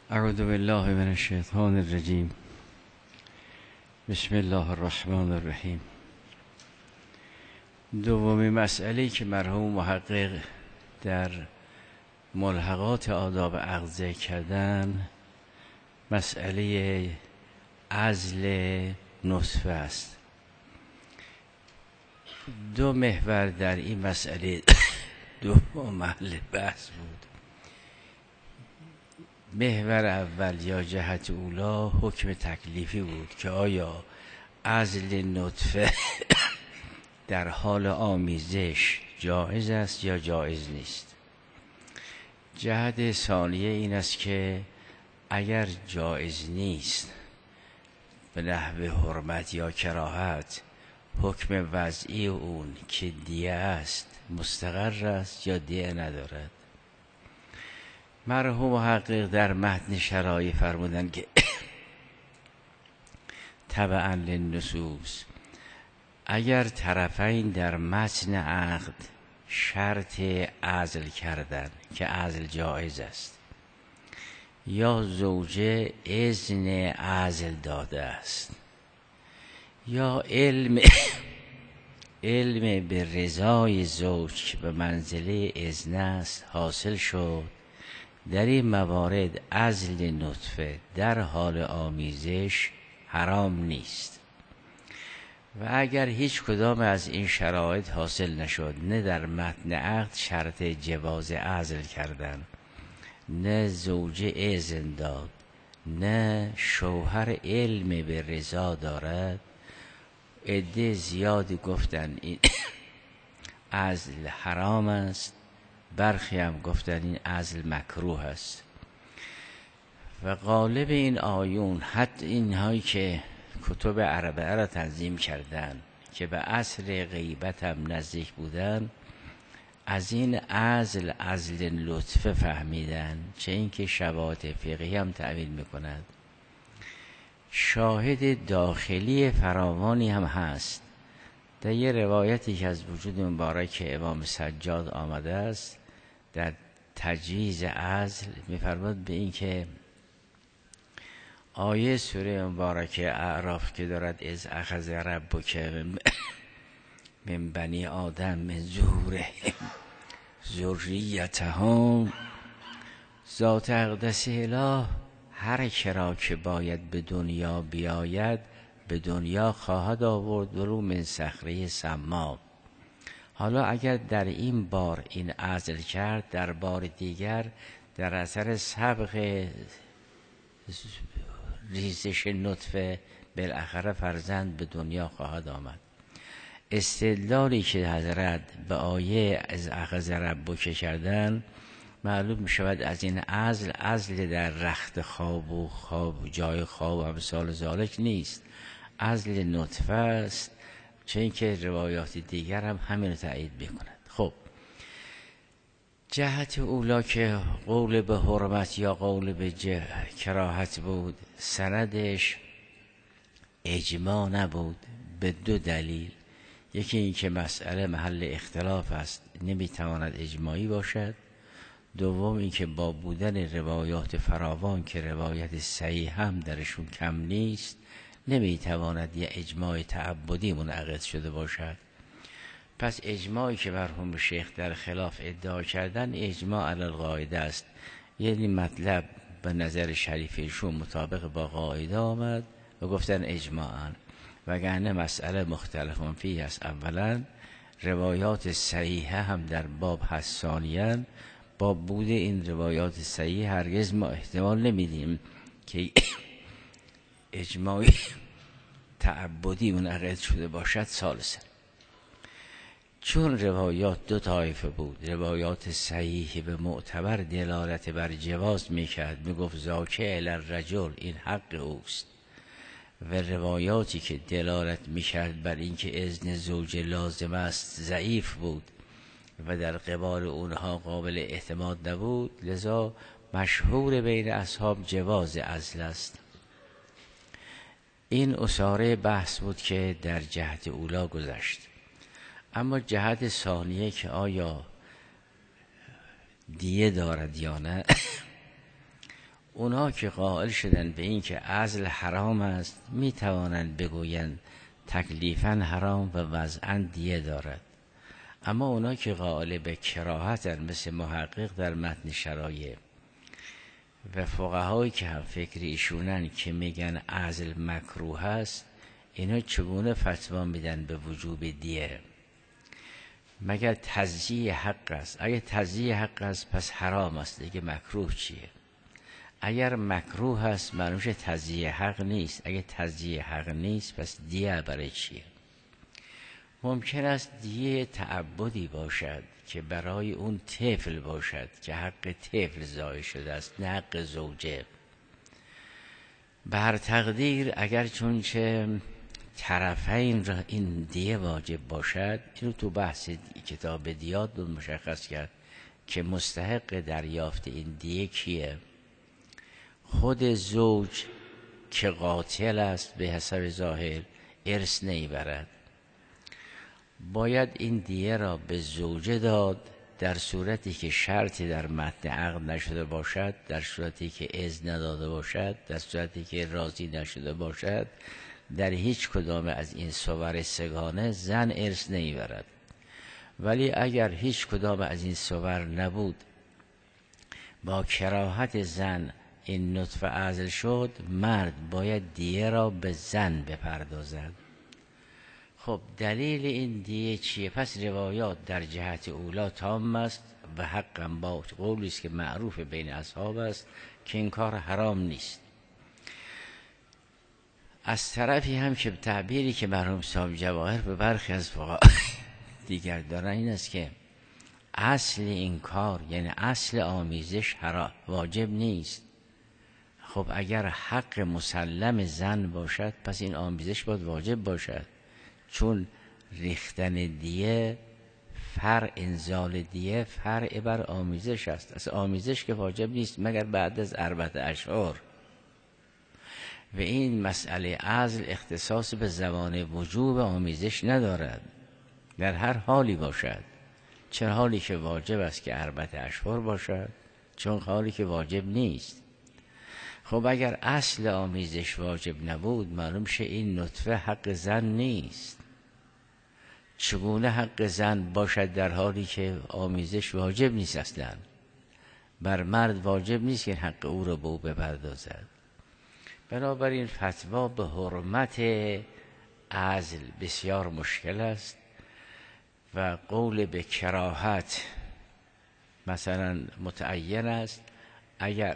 اعوذ بالله من الشیطان الرجیم. بسم الله الرحمن الرحیم. دومین مسئله که مرحوم محقق در ملحقات آداب عقد ذکر کردن مسئله عزل نطفه است. دو محور در این مسئله دو محل بحث بود. محور اول یا جهت اولا حکم تکلیفی بود که آیا عزل نطفه در حال آمیزش جایز است یا جایز نیست. جهت ثانیه این است که اگر جایز نیست به نحو حرمت یا کراهت، حکم وضعی اون که دیه است مستقر است یا دیه ندارد. مرحوم محقق در متن شرایع فرمودن که تبعا للنصوص، اگر طرفین در متن عقد شرط عزل کردن که عزل جایز است یا زوجه اذن عزل داده است یا علم به رضای زوج که به منزله اذن است حاصل شد، در این موارد عزل نطفه در حال آمیزش حرام نیست. و اگر هیچ کدام از این شرایط حاصل نشد، نه در متن عقد شرط جواز عزل کردن، نه زوجه اذن داد، نه شوهر علم به رضا دارد، عده زیادی گفتن این عزل حرام است، برخی هم گفتن این عزل مکروه است. و غالب این آیون حتی اینهایی که کتب اربعه را تنظیم کردن که به عصر غیبت هم نزدیک بودن، از این عزل لطفه فهمیدن، چه اینکه شواهد فقهی هم تعبیر میکند. شاهد داخلی فراوانی هم هست. در یه روایتی که از وجود مبارک امام سجاد آمده است در تجویز عزل می‌فرماد به این که آیه سوره مبارکه اعراف که دارد از اخذ ربک من بنی آدم من ظهورهم ذریتهم، ذات اقدس اله هر کرا که باید به دنیا بیاید به دنیا خواهد آورد ولو من صخره سما. حالا اگر در این بار این عزل کرد، در بار دیگر در اثر سبق ریزش نطفه بالاخره فرزند به دنیا خواهد آمد. استدلالی که حضرت به آیه از اخذ ربک کردن معلوم می شود از این عزل در رخت خواب و جای خواب و امثال ذالک نیست، عزل نطفه است، چه اینکه روایات دیگر هم همین رو تایید می‌کند. خب جهت اولا که قول به حرمت یا قول به کراهت بود، سندش اجماع نبود به دو دلیل. یکی این که مسئله محل اختلاف است، نمیتواند اجماعی باشد. دوم این که با بودن روایات فراوان که روایت صحیح هم درشون کم نیست، نمیتواند یه اجماع تعبدی منعقد شده باشد. پس اجماعی که مرحوم شیخ در خلاف ادعا کردن اجماع علی القاعده است، یعنی مطلب به نظر شریفشون مطابق با قاعده آمد و گفتن اجماعاً، وگرنه مسئله مختلفون فیه است. اولا روایات صحیحه هم در باب هست، ثانیاً با بود این روایات صحیح هرگز ما احتمال نمیدیم که اجماعی تعبدی منعقد شده باشد. ثالثاً چون روایات دو طایفه بود، روایات صحیح به معتبر دلالت بر جواز میکرد، میگفت زاکه الی الرجل این حق اوست، و روایاتی که دلالت میکرد بر اینکه اذن زوج لازم است ضعیف بود و در قبال اونها قابل اعتماد نبود، لذا مشهور بین اصحاب جواز عزل است. این اساره بحث بود که در جهت اولا گذشت. اما جهت ثانیه که آیا دیه دارد یا نه، اونا که قائل شدن به این که عزل حرام است می توانند بگویند تکلیفاً حرام و وضعاً دیه دارد. اما اونا که قائل به کراهتن مثل محقق در متن شرایع و فقهایی که هم فکر ایشونن که میگن عزل مکروه است، اینا چگونه فتوا میدن به وجوب دیه؟ مگر تضییع حق است؟ اگه تضییع حق است پس حرام است دیگه، مکروه چیه؟ اگر مکروه است معلومش تضییع حق نیست، اگه تضییع حق نیست پس دیه برای چیه؟ ممکن است دیه تعبدی باشد که برای اون طفل باشد که حق طفل ضایع شده است، نه حق زوجه. بر تقدیر اگر چونچه طرفین را این دیه واجب باشد، اینو تو بحث کتاب دیات بود مشخص کرد که مستحق دریافت این دیه کیه؟ خود زوج که قاتل است به حسب ظاهر ارث نمیبرد، باید این دیه را به زوجه داد در صورتی که شرطی در متن عقد نشده باشد، در صورتی که اذن نداده باشد، در صورتی که راضی نشده باشد. در هیچ کدام از این صور سگانه زن ارث نمیبرد. ولی اگر هیچ کدام از این صور نبود، با کراهت زن این نطفه عزل شد، مرد باید دیه را به زن بپردازد. خب دلیل این دیه چیه؟ پس روایات در جهت اولا تام است و حقم با قولی است که معروف بین اصحاب است که این کار حرام نیست. از طرفی هم که تعبیری که مرحوم صاحب جواهر به برخی از فقها دیگر دارن این است که اصل این کار یعنی اصل آمیزش واجب نیست. خب اگر حق مسلم زن باشد پس این آمیزش باید واجب باشد، چون ریختن دیه انزال دیه فرع بر آمیزش است. از آمیزش که واجب نیست مگر بعد از 4 اشهر. و این مسئله عزل اختصاص به زمان وجوب آمیزش ندارد، در هر حالی باشد. چه حالی که واجب است که 4 اشهر باشد، چون حالی که واجب نیست. خب اگر اصل آمیزش واجب نبود، معلوم شه این نطفه حق زن نیست. چگونه حق زن باشد در حالی که آمیزش واجب نیست؟ اصلا بر مرد واجب نیست که حق او را به او بپردازد. بنابراین فتوا به حرمت عزل بسیار مشکل است و قول به کراهت مثلا متعین است. اگر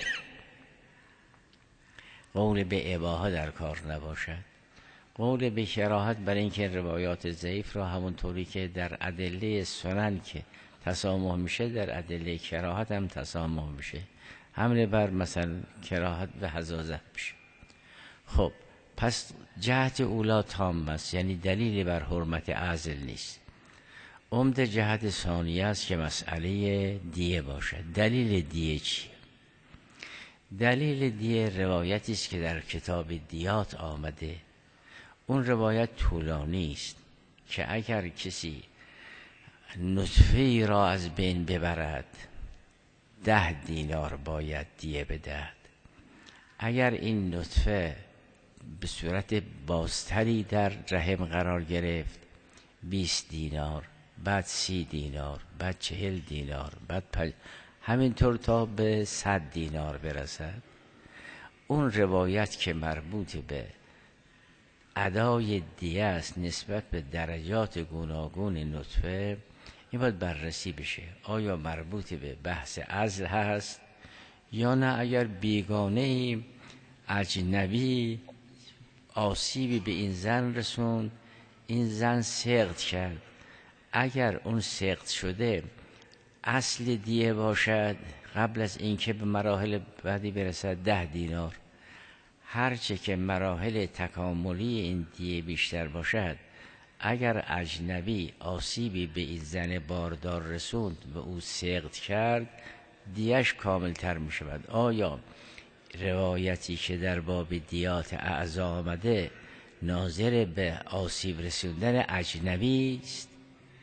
قول به اباحه در کار نباشد، قول به کراهت برای اینکه روایات ضعیف را همونطوری که در ادله سنن که تسامح میشه، در ادله کراهت هم تسامح میشه، حمله بر مثلا کراهت به حزازت میشه. خب پس جهت اولا تام است، یعنی دلیلی بر حرمت عزل نیست. عمده جهت ثانیه است که مسئله دیه باشد. دلیل دیه چیه؟ دلیل دیه روایتی است که در کتاب دیات آمده. اون روایت طولانی است که اگر کسی نطفه‌ای را از بین ببرد 10 دینار باید دیه بدهد. اگر این نطفه به صورت بازتری در رحم قرار گرفت 20 دینار، بعد 30 دینار، بعد 40 دینار، بعد همینطور تا به 100 دینار برسد. اون روایت که مربوط به ادای دیه است نسبت به درجات گوناگون نطفه، این باید بررسی بشه آیا مربوط به بحث عزل هست یا نه. اگر بیگانه اجنبی آسیبی به این زن رسوند، این زن سقط کرد، اگر اون سقط شده اصل دیه باشد، قبل از اینکه به مراحل بعدی برسد 10 دینار، هرچه که مراحل تکاملی این دیه بیشتر باشد، اگر اجنبی آسیبی به این زن باردار رسوند و او سقط کرد، دیهش کامل تر می شود. آیا روایتی که در باب دیات اعضا آمده ناظر به آسیب رسوندن اجنبی است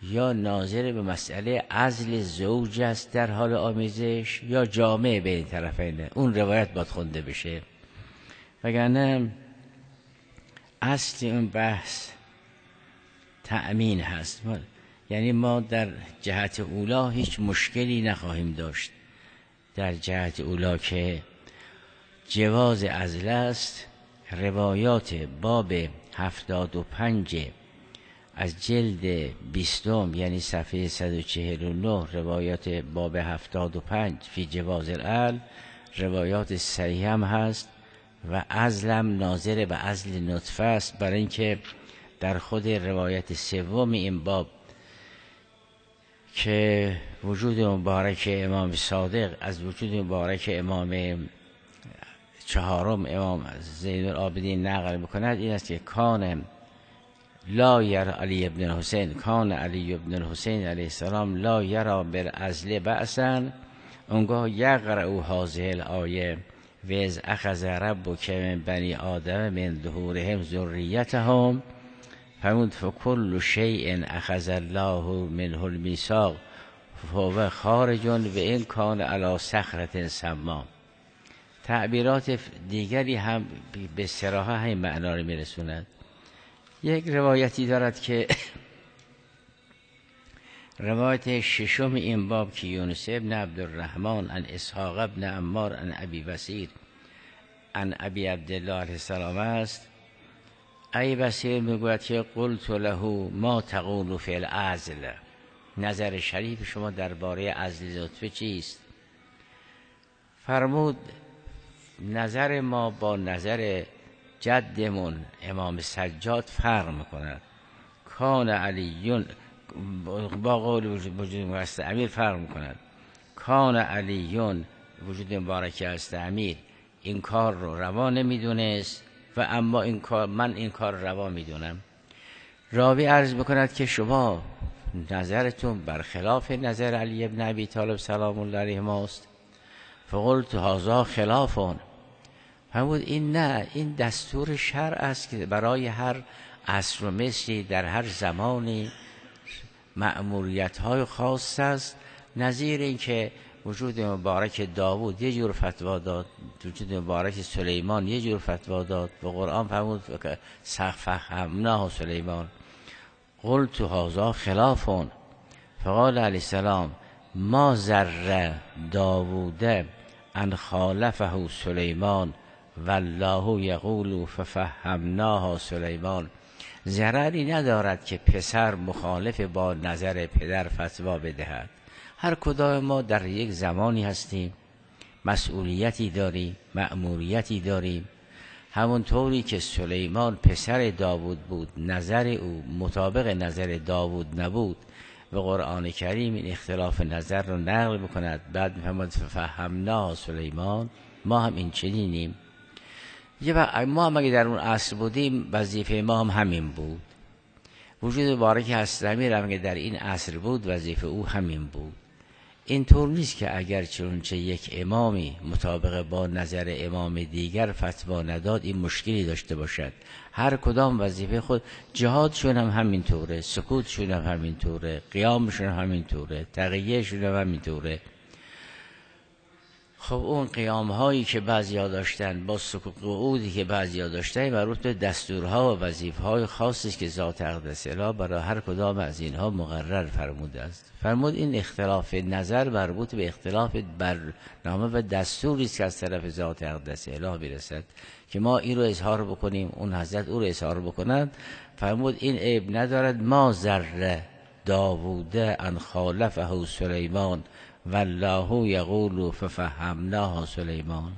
یا ناظر به مسئله عزل زوج است در حال آمیزش یا جامع بین طرفین، اون روایت باید خونده بشه. وگرنه اصل اون بحث تأمین هست، یعنی ما در جهت اولا هیچ مشکلی نخواهیم داشت. در جهت اولا که جواز عزل است، روایات باب 75 از جلد 20 یعنی صفحه 149، روایات باب 75 فی جواز العزل روایات صحیح هم هست و عزلم ناظر به عزل نطفه است، برای اینکه در خود روایت سوم این باب که وجود مبارک امام صادق از وجود مبارک امام چهارم امام زین العابدین نقل میکند، این است که کان لا یر علی ابن الحسین، کان علی ابن الحسین علیه السلام لا یرا بالعزل بأسا، اونگاه یقرأ هذه الآیه و اذ اخذ ربک من بنی آدم من ظهورهم ذریتهم فرمود فکل شیء اخذ الله منه المیثاق فهو خارج و این کان علی صخرة سما. تعبیرات دیگری هم به صراحت همین معنا رو میرسوند. یک روایتی دارد که روایت ششم این باب که یونس ابن عبدالرحمن عن اسحاق ابن عمار عن ابی بصیر عن ابی عبدالله علیه السلام است. ابی بصیر میگوید که قلت له ما تقول فی العزل، نظر شریف شما درباره عزل لطفه چیست؟ فرمود نظر ما با نظر جدمون امام سجاد فرق میکند. کان علیون با قول وجود مبارک امیر فرق میکند. کان علیون وجود مبارک است امیر این کار رو روا نمیدونست و اما این کار من این کار روا میدونم. راوی عرض میکند که شما نظرتون برخلاف نظر علی ابن ابی طالب سلام الله علیه ماست. فقلت هذا خلافون. فرمود این نه، این دستور شرع است که برای هر عصر و مصری در هر زمانی مأموریت های خاص است. نظیر این که وجود مبارک داوود یه جور فتوا داد، وجود مبارک سلیمان یه جور فتوا داد و قرآن فرمود فهمناه سلیمان. قلت هذا خلافون. فقال علیه السلام ما ذر داوود ان خالفه سلیمان والله یقول ففهمناه سلیمان. ضرری ندارد که پسر مخالف با نظر پدر فتوا بدهد. هر کدام ما در یک زمانی هستیم، مسئولیتی داریم، مأموریتی داریم. همونطوری که سلیمان پسر داوود بود، نظر او مطابق نظر داوود نبود و قرآن کریم این اختلاف نظر رو نقل بکند. بعد می‌فرماید فهمنا سلیمان. ما هم این چنینیم. ما هم اگه در اون عصر بودیم وظیفه ما هم همین بود. وجود مبارک حضرت امیر هم اگه در این عصر بود وظیفه او همین بود. این طور نیست که اگر چنانچه یک امامی مطابق با نظر امام دیگر فتوا نداد این مشکلی داشته باشد. هر کدام وظیفه خود، جهادشون هم همین طوره، سکوتشون هم همین طوره، قیامشون هم همین طوره، تقیهشون هم همین طوره. خب اون قیام هایی که بعضیا داشتن با سکوت قعودی که بعضیا داشتن مربوط به دستورها و وظیفه های خاصی است که ذات اقدس الهی برای هر کدام از اینها مقرر فرموده است. فرمود این اختلاف نظر مربوط به اختلاف برنامه و دستوری است که از طرف ذات اقدس الهی میرسد که ما این رو اظهار بکنیم، اون حضرت او رو اظهار بکنند. فرمود این عیب ندارد. ما ذره داوود ان خالفه سلیمان والله یقول ففهمناه سلیمان.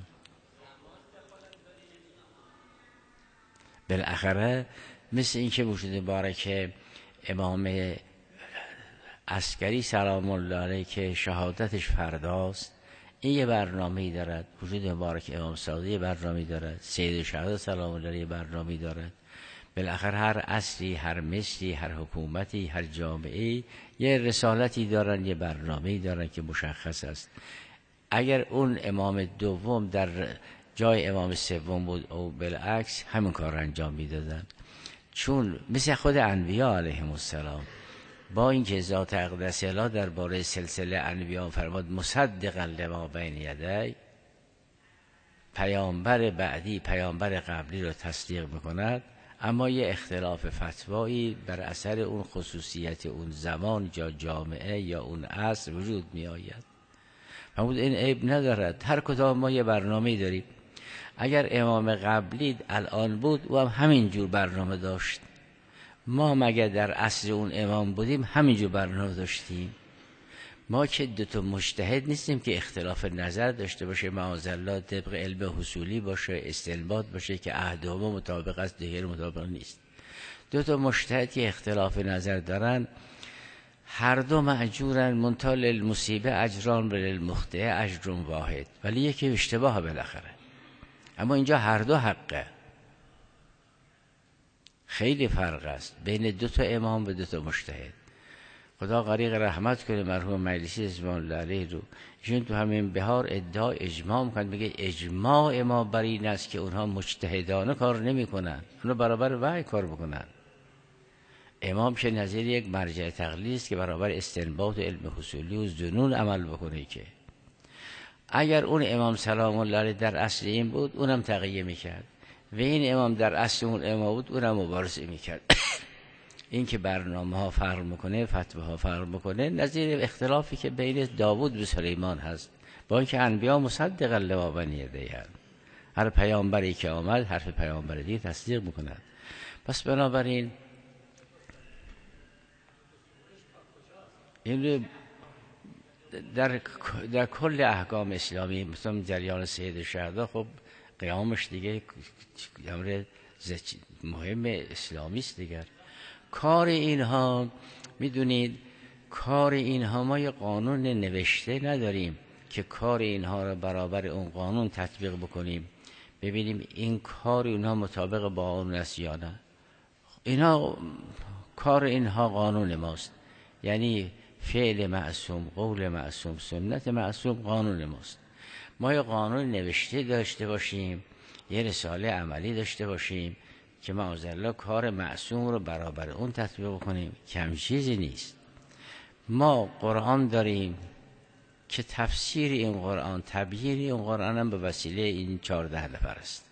بالاخره مثل این که وجود مبارک امام عسکری سلام الله علیه که شهادتش فرداست، این یه برنامه‌ای دارد. وجود مبارک امام صادق یه برنامه‌ای دارد. سید شهدا سلام الله علیه برنامه‌ای دارد. بالاخره هر عصری، هر مصری، هر حکومتی، هر جامعه‌ای یه رسالتی دارن، یه برنامه‌ای دارن که مشخص است. اگر اون امام دوم در جای امام سوم بود او بالعکس همین کار انجام میدادن. چون مثل خود انبیا علیهم السلام با اینکه ذات اقدس اله درباره سلسله انبیا فرمود مصدقا لما بین یدی، پیامبر بعدی پیامبر قبلی رو تصدیق میکند، اما یه اختلاف فتوایی بر اثر اون خصوصیت اون زمان یا جامعه یا اون عصر وجود می آید. فرمود این عیب ندارد، هر کدام ما یه برنامه داریم. اگر امام قبلی الان بود او هم همین جور برنامه داشت، ما مگه در عصر اون امام بودیم همین جور برنامه داشتیم؟ ما که دوتا مجتهد نیستیم که اختلاف نظر داشته باشه، معاذالله طبق علم حصولی باشه، استنباط باشه که احدهما مطابق است دیگر مطابق نیست. دوتا مجتهد که اختلاف نظر دارن هر دو مأجورن، منتها للمصیبه اجران و للمخطئ اجر واحد، ولی یکی اشتباه بالاخره. اما اینجا هر دو حقه. خیلی فرق است بین دوتا امام و دوتا مجتهد. خدا غریق رحمت کنه مرحوم مجلسی رضوان الله علیه رو، ایشون تو همین بهار ادعا اجماع میکنن، میگه اجماع ما بر این است که اونها مجتهدانه کار نمیکنن، اونها برابر وحی کار بکنن. امام چه نظیر یک مرجع تقلید است که برابر استنباط و علم حصولی و ظنون عمل بکنه. که اگر اون امام سلام الله علیه در اصل این بود اونم تقیه میکرد و این امام در اصل اون امام بود اونم مبارزه میکرد. این که برنامه ها فرق میکنه، فتوه ها فرق میکنه، نظیر اختلافی که بین داوود و سلیمان هست، با اینکه انبیا مصدقا لما بین یدیه، هر پیامبری که آمد حرف پیامبر دیگه تصدیق میکند. پس بنابراین این در کل احکام اسلامی، مثلا جریان سید شهدا، خب قیامش دیگه امر مهم اسلامی است دیگر. کار اینها میدونید، کار اینها ما یه قانون نوشته نداریم که کار اینها رو برابر اون قانون تطبیق بکنیم ببینیم این کار اینها مطابق با قانون است یا نه. اینها کار اینها قانون ماست، یعنی فعل معصوم، قول معصوم، سنت معصوم قانون ماست. ما یه قانون نوشته داشته باشیم، یه رساله عملی داشته باشیم که معاذالله کار معصوم رو برابر اون تطبیق کنیم، کم چیزی نیست. ما قرآن داریم که تفسیر این قرآن، تبیین این قرآن هم به وسیله این 14 نفر است.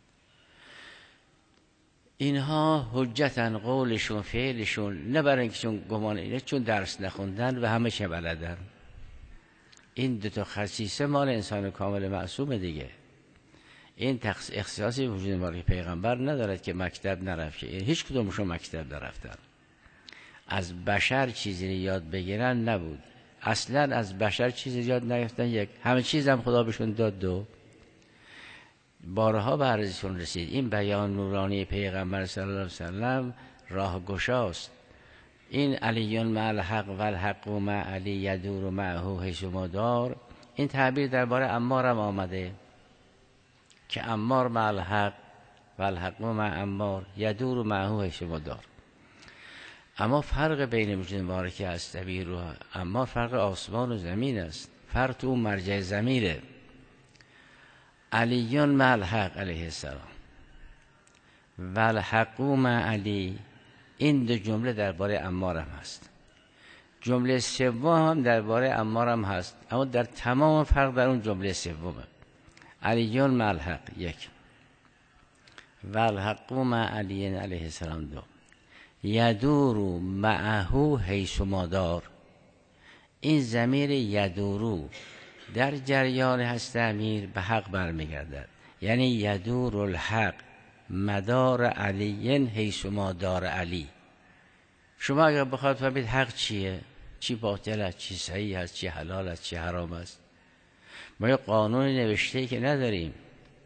اینها حجتن، قولشون فعلشون، نه برای اینکه چون گمان اینه، چون درس نخوندن و همه چه بلدن. این دوتا خصیصه مال انسان کامل معصوم دیگه. این اختصاصی وجود مال پیغمبر ندارد که مکتب نرفت، هیچ کدومشون مکتب نرفتن. از بشر چیزی یاد بگیرن نبود، اصلا از بشر چیزی یاد نگرفتن. یک همه چیز هم خدا بهشون داد. دو بارها به عرضشون رسید این بیان نورانی پیغمبر صلی الله علیه وسلم راه گشاست. این علیون مع الحق و الحق و مع علی یدور و معه حیث ما دار، این تعبیر درباره عمار هم آمده که عمار مع الحق و الحق و مع عمار یدور و معه حیث ما دار. اما فرق بین وجود مبارک از دبیر و عمار فرق آسمان و زمین است. فرق تو مرجع ضمیره. علیون مع الحق علیه السلام و الحق مع علی، این دو جمله درباره عمار هم هست. جمله سوم هم درباره عمار هم هست، اما در تمام فرق در اون جمله سومه. علیون مع الحق یک و الحق مع علی علیه السلام دو. یدورو معهو حیث ما دار، این ضمیر یدورو در جریان هست امیر به حق برمیگردد، یعنی یدور الحق مدار علی حیث ما دار علی. شما اگر بخواد فهمید حق چیه، چی باطل است، چی صحیح است، چی حلال است، چی حرام است، ما یه قانون نوشته که نداریم.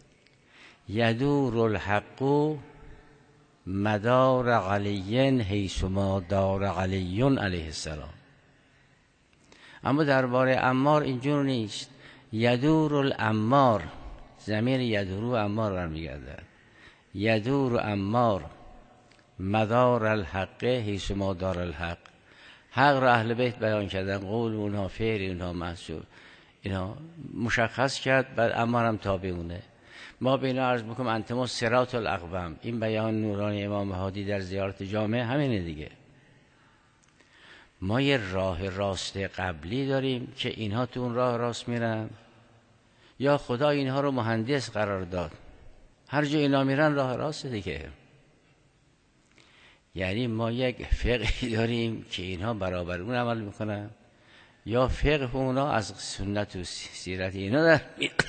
یدور الحق مدار علی حیث ما دار علی علیه السلام. اما درباره عمار اینجور نیست. یدور العمار، ضمیر یدورو عمار برمیگردد. یدور عمار مدار الحق حیث ما دار الحق. حق را اهل بیت بیان کردن، قول اونها، فعل اونها، محسوب اینا مشخص کرد، بعد عمار هم تابعونه. ما به اینا عرض میکنم انتم صراط الاقوم. این بیان نورانی امام هادی در زیارت جامع همینه دیگه. ما یه راه راست قبلی داریم که اینها تو اون راه راست میرن، یا خدا اینها رو مهندس قرار داد هر جا اینا میرن راه راست دیگه. یعنی ما یک فقهی داریم که اینها برابر اون عمل میکنن، یا فقه اونا از سنت و سیرت اینا در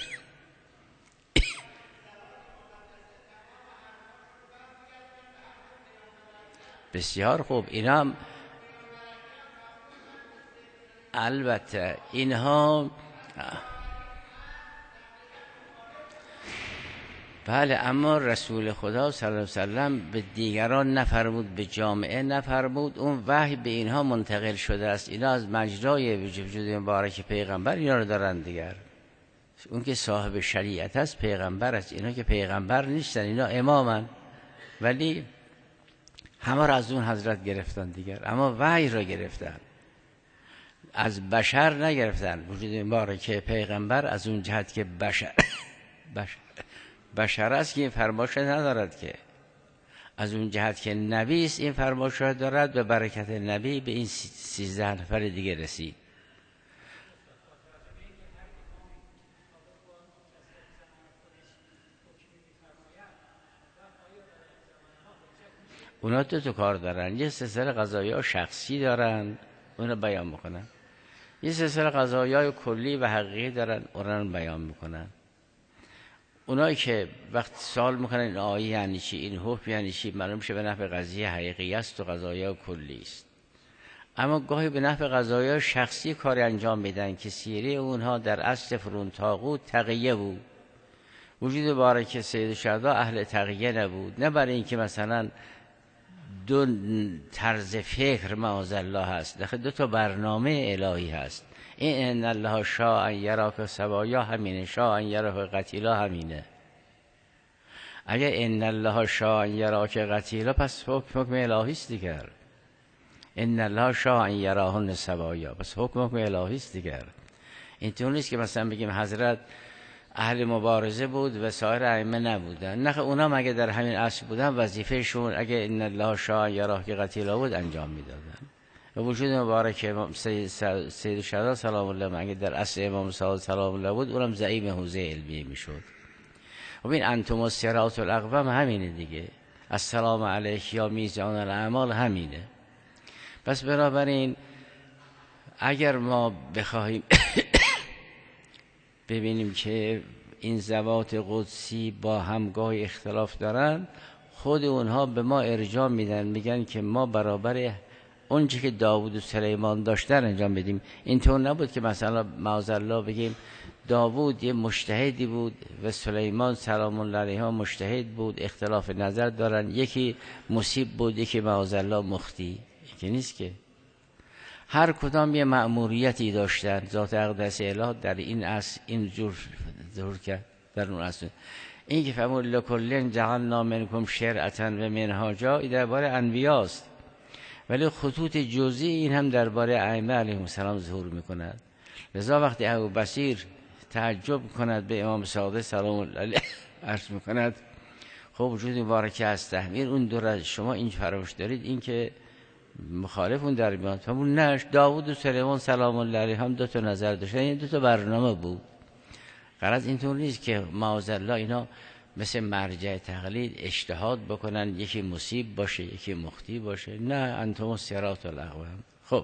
بسیار خوب. اینا هم البته اینها بله، اما رسول خدا صلی الله علیه وسلم به دیگران نفرمود، به جامعه نفرمود، اون وحی به اینها منتقل شده است. اینا از مجرای وجود مبارک پیغمبر اینا رو دارن دیگر. اون که صاحب شریعت است پیغمبر است، اینا که پیغمبر نیستن، اینا امامن، ولی همه را از اون حضرت گرفتن دیگر، اما وحی را گرفتن، از بشر نگرفتن. وجود مبارک پیغمبر از اون جهت که بشر است که این فرمایش ندارد، که از اون جهت که نبی است این فرمایش دارد. به برکت نبی به این 13 نفر دیگه رسید. اونا دو کار دارن، یه سلسله قضایا شخصی دارن اونا بیان میکنن، یه سلسله قضایا کلی و حقیقی دارن اونا بیان میکنن. اونایی که وقت سوال میکنن این آیه یعنی چی، این حکم یعنی چی، معلوم میشه به نفع قضیه حقیقی است و قضایا کلی است. اما گاهی به نفع قضایا شخصی کاری انجام میدن که سیره اونها در اصل فرون طاغوت تقیه بود. وجود مبارک سید الشهدا اهل تقیه نبود، نه برای اینکه مثلا دو طرز فکر معاذالله هست، دو تا برنامه الهی هست. این ان الله شاء ان یراک سوایا همینه، شاء ان یراک قتیلا همینه. اگه ان الله شاء ان یراک قتیلا پس حکم الهی است دیگر. ان الله شاء ان یراهن سوایا پس حکم الهی است دیگر. اینطور نیست که مثلا بگیم حضرت اهل مبارزه بود و سایر ائمه نبودن، نه اونا مگه در همین اصل بودن وظیفهشون اگه ان الله شاء یراک قتیلا بود انجام میدادن. و وجود مبارک سید الشهدا سلام الله مگه در اصل امام صادق سلام الله بود، اونم زعیم حوزه علمیه میشد. و این انتم الصراط الاقوم همینه دیگه، السلام علیک یا میزان الاعمال همینه. پس بنابراین اگر ما بخواهیم ببینیم که این ذوات قدسی با همگاه اختلاف دارن، خود اونها به ما ارجاع میدن، میگن که ما برابر اون چی که داوود و سلیمان داشتن انجام بدیم. اینطور نبود که مثلا معاذالله بگیم داوود یه مجتهدی بود و سلیمان سلام الله علیه مجتهد بود، اختلاف نظر دارن، یکی مصیب بود یکی معاذالله مخطی، که نیست که هر کدام یه مأموریتی داشتن. ذات اقدس اله در این اصل این جور کرد در اون اصل. این که فرمود لکل جعلنا منکم شرعة و منهاجا این درباره انبیاست، ولی خطوط جزئی این هم درباره ائمه علیهم السلام ظهور میکند. لذا وقتی ابو بصیر تعجب کند به امام صادق سلام الله علیه عرض میکند خب وجود مبارک از تحمیر اون دور شما این فراموش دارید، این که مخالف اون در میاد. همون نش داوود و سلیمان سلام الله علیه هم دو تا نظر داشتن، این دو تا برنامه بود. غرض اینطور نیست که معاذالله اینا مثل مرجع تقلید اجتهاد بکنن یکی مصیب باشه یکی مخطی باشه، نه انتم الصراط الاقوم. خب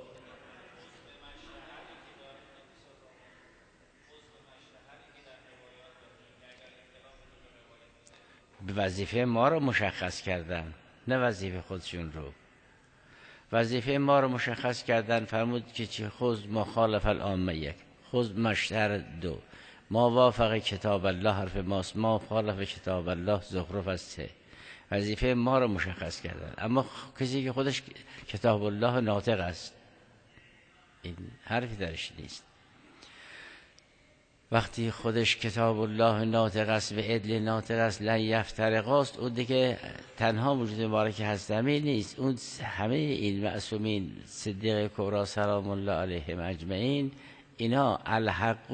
به وظیفه ما رو مشخص کردن، نه وظیفه خودشون رو. وظیفه ما رو مشخص کردن، فرمود که چی خذ مخالف العامه یک، خذ مشتر دو، ما وافق کتاب الله حرف ماست، ما خالف کتاب الله زخرف است. وظیفه ما رو مشخص کردن. اما کسی که خودش کتاب الله ناطق است این حرفی درش نیست. وقتی خودش کتاب الله ناطق است و عدل ناطق است لن یفترقاست، اون دیگه تنها وجود مبارک هستمی نیست، اون همه این معصومین صدیق کبری سلام الله علیهم اجمعین اینا الحق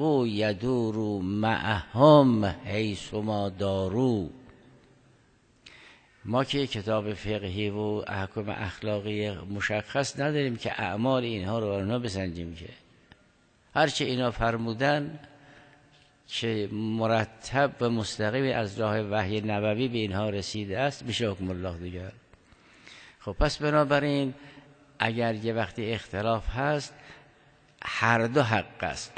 یدور معهم حیث ما دارو، ما که کتاب فقهی و احکام اخلاقی مشخص نداریم که اعمال اینها رو برنا بسنجیم، که هرچه اینا فرمودن که مرتب و مستقیم از راه وحی نبوی به اینها رسیده است میشه حکم الله دیگر. خب پس بنابراین اگر یه وقتی اختلاف هست هر دو حق است.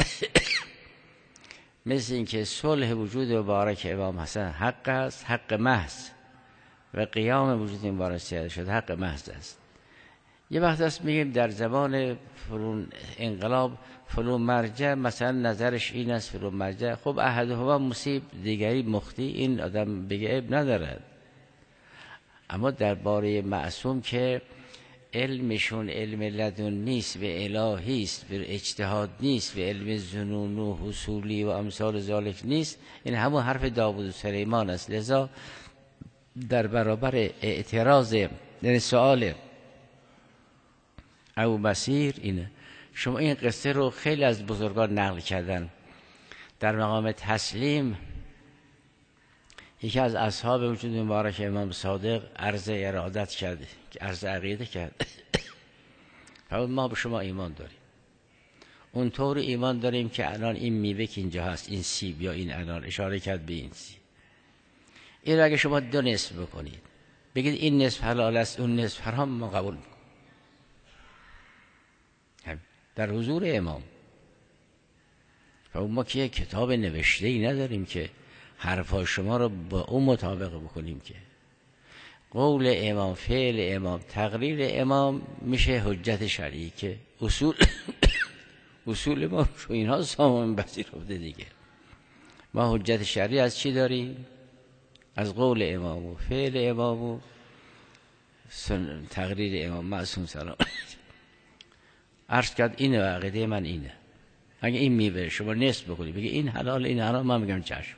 مثل اینکه صلح وجود مبارک امام حسن حق است، حق محض، و قیام وجود مبارک سیاده شد حق محض است. یه وقت است میگیم در زمان فرون انقلاب فلان مرجع مثلا نظرش این است، فلان مرجع خب احدهما مصیب دیگری مخطی، این آدم بگه عیب ندارد. اما درباره معصوم که علمشون علم لدن نیست و الهی است و اجتهاد نیست و علم ظنون و حصولی و امثال ذالک نیست، این همون حرف داوود و سلیمان است. لذا در برابر اعتراض یعنی سؤال ابو بصیر اینه، شما این قصه رو خیلی از بزرگان نقل کردن. در مقام تسلیم یکی از اصحاب وجود مبارک امام صادق عرض ارادت کرده، عرض عقیده کرد. ما به شما ایمان داریم، اونطور ایمان داریم که الان این میوه که اینجا هست، این سیب یا این انار، اشاره کرد به این سیب، این رو اگه شما دو نصف بکنید بگید این نصف حلال است اون نصف حرام، ما قبول میکنیم. در حضور امام. ما که کتاب نوشته ای نداریم که حرفای شما رو با اون مطابق بکنیم، که قول امام، فعل امام، تقریر امام میشه حجت شرعی، که اصول ما رو اینها سامان پذیرفته دیگه. ما حجت شرعی از چی داریم؟ از قول امام و فعل امام و تقریر امام معصوم سلام. عرض کرد اینه و عقیده من اینه، اگه این میوه شما نصف بکنی بگی این حلال این حرام، من میگم چشم.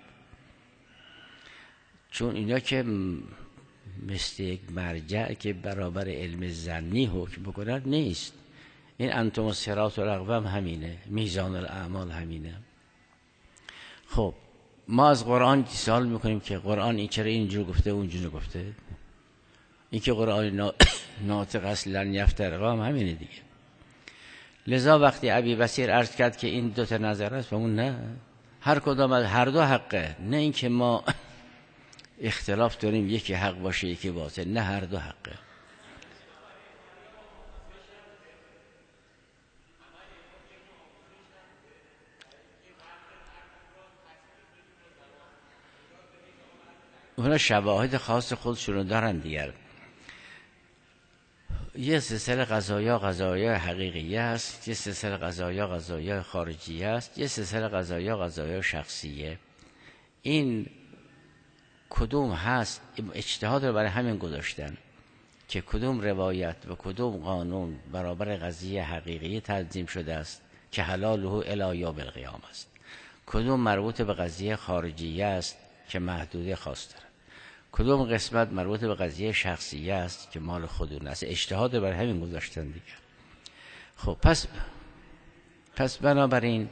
چون اینا که مثل یک مرجع که برابر علم ظنی حکم بکنن نیست. این انتم الصراط الاقوم همینه، میزان الاعمال همینه. خب ما از قرآن سوال میکنیم که قرآن این چرا اینجور گفته اونجور گفته؟ این که قرآن ناطق است لن یفترقا همینه دیگه. لذا وقتی ابی بصیر عرض کرد که این دو تا نظر است، و اون نه، هر کدام از هر دو حقه، نه اینکه ما اختلاف داریم یکی حق باشه یکی باطل، نه هر دو حقه. اونا شواهد خاص خودشونو دارن دیگر. یه سلسله قضایا حقیقی است، یه سلسله قضایا خارجی است، یه سلسله قضایا شخصیه. این کدوم هست؟ اجتهاد رو برای همین گذاشتن که کدوم روایت و کدوم قانون برابر قضیه حقیقی تنظیم شده است که حلاله الی یوم القیامه است، کدوم مربوط به قضیه خارجی است که محدوده خاص داره، کدوم قسمت مربوط به قضیه شخصیه است که مال خودون است. اجتهاد رو برای همین گذاشتن دیگه. خب پس بنابراین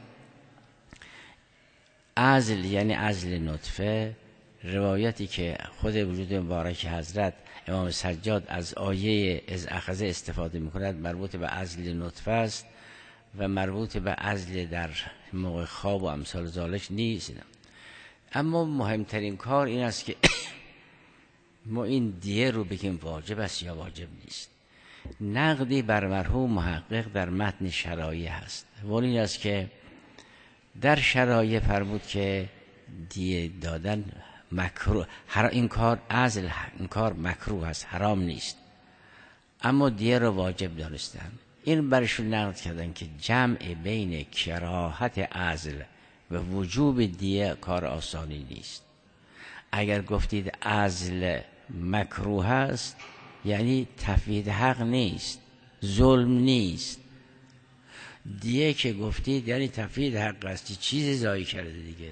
عزل یعنی عزل نطفه، روایتی که خود وجود مبارک حضرت امام سجاد از آیه از اخذه استفاده میکند مربوط به عزل نطفه است و مربوط به عزل در موقع خواب و امثال ذالک نیست. اما مهمترین کار این است که ما این دیه رو بگیم واجب است یا واجب نیست. نقدی بر مرحوم محقق در متن شرایع هست و این است که در شرایع فرمود که دیه دادن مکروه، این کار عزل، این کار مکروه است، حرام نیست، اما دیه رو واجب دانستن. این برشون نقد کردن که جمع بین کراهت عزل و وجوب دیه کار آسانی نیست. اگر گفتید عزل مکروه است یعنی تفویض حق نیست، ظلم نیست. دیه که گفتید یعنی تفویض حق است، چیزی ضایع کرده دیگه.